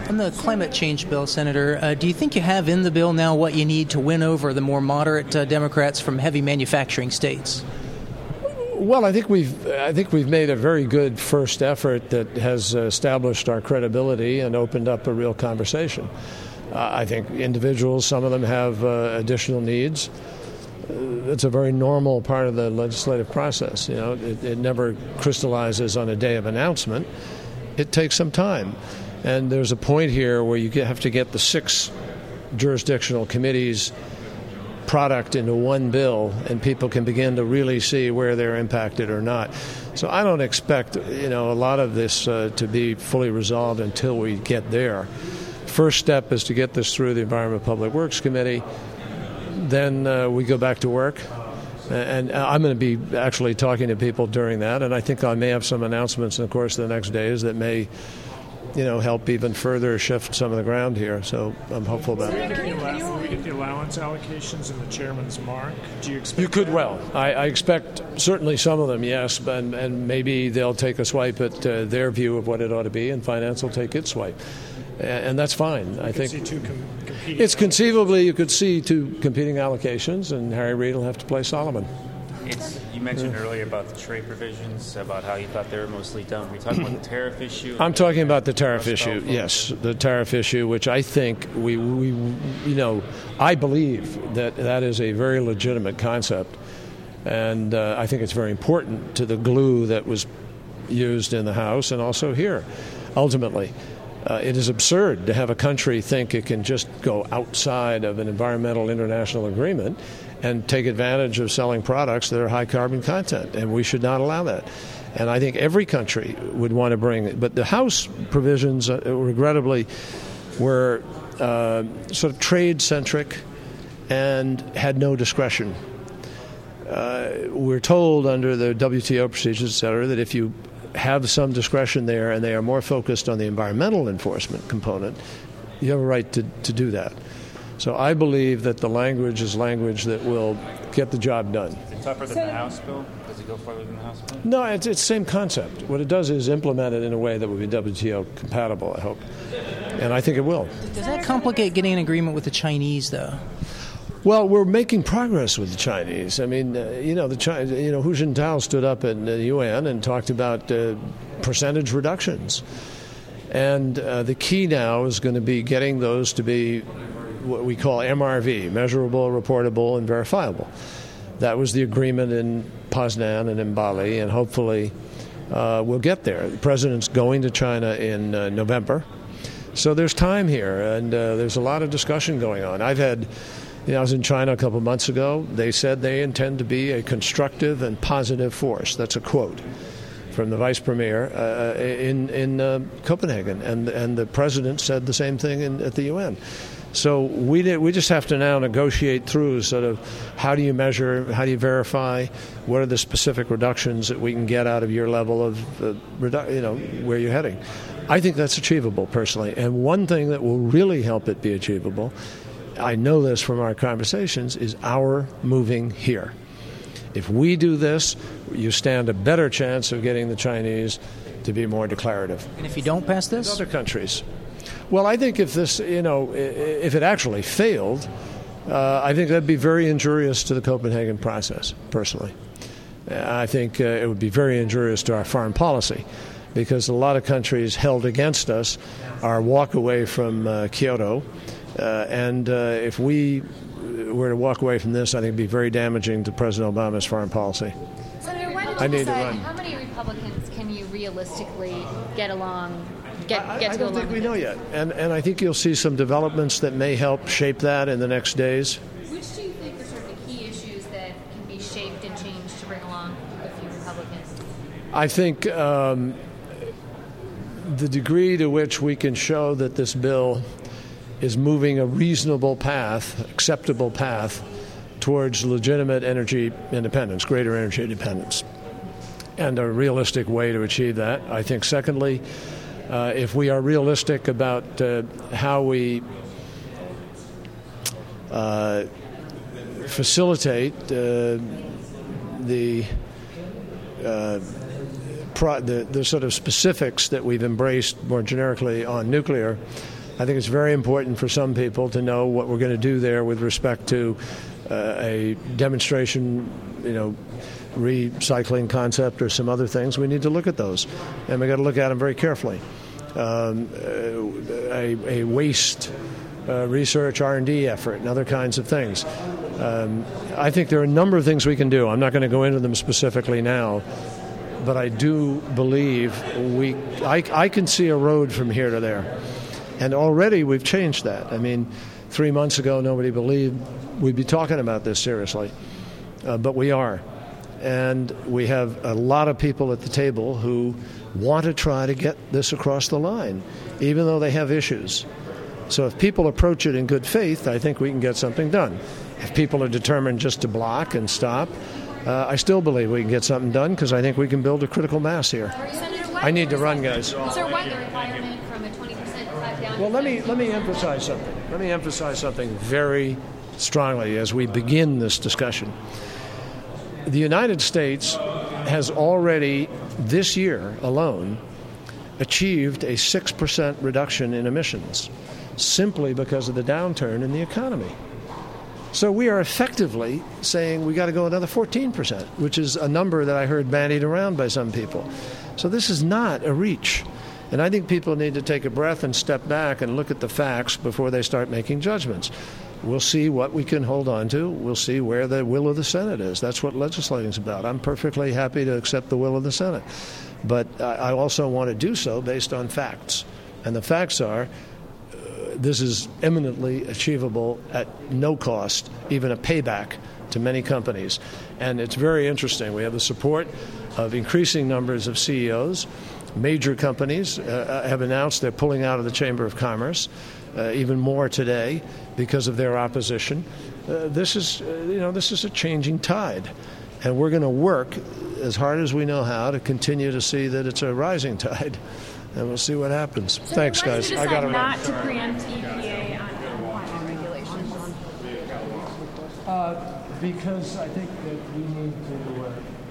On the climate change bill, Senator, do you think you have in the bill now what you need to win over the more moderate Democrats from heavy manufacturing states? Well, I think we've made a very good first effort that has established our credibility and opened up a real conversation. I think individuals, some of them have additional needs. It's a very normal part of the legislative process. You know, it never crystallizes on a day of announcement. It takes some time. And there's a point here where you have to get the 6 jurisdictional committees' product into one bill, and people can begin to really see where they're impacted or not. So I don't expect, a lot of this to be fully resolved until we get there. First step is to get this through the Environment and Public Works Committee. Then we go back to work. And I'm going to be actually talking to people during that, and I think I may have some announcements in the course of the next days that may help even further shift some of the ground here. So I'm hopeful about it. Will we get the allowance allocations in the chairman's mark? Do you expect You could well. I expect certainly some of them, yes, and maybe they'll take a swipe at their view of what it ought to be, and finance will take its swipe. And that's fine. I think it's conceivably you could see 2 competing allocations, and Harry Reid will have to play Solomon. You mentioned earlier about the trade provisions, about how you thought they were mostly done. Were you talking about the tariff issue? I'm talking about the tariff issue, yes. The tariff issue, which I think I believe that is a very legitimate concept. And I think it's very important to the glue that was used in the House and also here, ultimately. It is absurd to have a country think it can just go outside of an environmental international agreement and take advantage of selling products that are high carbon content, and we should not allow that. And I think every country would want to bring it. But the House provisions, regrettably, were sort of trade-centric and had no discretion. We're told under the WTO procedures, et cetera, that if you have some discretion there and they are more focused on the environmental enforcement component, you have a right to do that. So I believe that the language is language that will get the job done. Is it tougher than the House bill? Does it go further than the House bill? No, it's the same concept. What it does is implement it in a way that will be WTO compatible, I hope. And I think it will. Does that complicate getting an agreement with the Chinese, though? Well, we're making progress with the Chinese. I mean, Hu Jintao stood up in the UN and talked about percentage reductions. And the key now is going to be getting those to be what we call MRV, measurable, reportable, and verifiable. That was the agreement in Poznan and in Bali, and hopefully we'll get there. The president's going to China in November. So there's time here, and there's a lot of discussion going on. I was in China a couple of months ago. They said they intend to be a constructive and positive force. That's a quote from the vice premier in Copenhagen, and the president said the same thing at the UN. So we just have to now negotiate through sort of how do you measure, how do you verify, what are the specific reductions that we can get out of your level of where you're heading. I think that's achievable personally, and one thing that will really help it be achievable, I know this from our conversations, is our moving here. If we do this, you stand a better chance of getting the Chinese to be more declarative. And if you don't pass this? Other countries. Well, I think if this, if it actually failed, I think that'd be very injurious to the Copenhagen process, personally. I think it would be very injurious to our foreign policy, because a lot of countries held against us our walk away from Kyoto. And if we were to walk away from this, I think it would be very damaging to President Obama's foreign policy. Senator, why don't you decide how many Republicans can you realistically get along? I don't think we know yet. And I think you'll see some developments that may help shape that in the next days. Which do you think are sort of the key issues that can be shaped and changed to bring along a few Republicans? I think the degree to which we can show that this bill is moving a reasonable path, acceptable path, towards legitimate energy independence, greater energy independence, and a realistic way to achieve that. I think, secondly, if we are realistic about how we facilitate the the sort of specifics that we've embraced more generically on nuclear. I think it's very important for some people to know what we're going to do there with respect to a demonstration, recycling concept or some other things. We need to look at those, and we've got to look at them very carefully. A waste research R&D effort and other kinds of things. I think there are a number of things we can do. I'm not going to go into them specifically now, but I do believe I can see a road from here to there. And already we've changed that. I mean, 3 months ago, nobody believed we'd be talking about this seriously, but we are. And we have a lot of people at the table who want to try to get this across the line, even though they have issues. So if people approach it in good faith, I think we can get something done. If people are determined just to block and stop, I still believe we can get something done because I think we can build a critical mass here. I need to run, guys. Is there what the requirement from a 20% cut down? Well, let me emphasize something. Let me emphasize something very strongly as we begin this discussion. The United States has already, this year alone, achieved a 6% reduction in emissions simply because of the downturn in the economy. So we are effectively saying we got to go another 14%, which is a number that I heard bandied around by some people. So this is not a reach. And I think people need to take a breath and step back and look at the facts before they start making judgments. We'll see what we can hold on to. We'll see where the will of the Senate is. That's what legislating is about. I'm perfectly happy to accept the will of the Senate. But I also want to do so based on facts. And the facts are this is eminently achievable at no cost, even a payback to many companies. And it's very interesting. We have the support of increasing numbers of CEOs. Major companies have announced they're pulling out of the Chamber of Commerce, even more today because of their opposition. This is a changing tide, and we're going to work as hard as we know how to continue to see that it's a rising tide, and we'll see what happens. So thanks, guys. I got to not run. to preempt EPA on climate regulations. Because I think that we need to.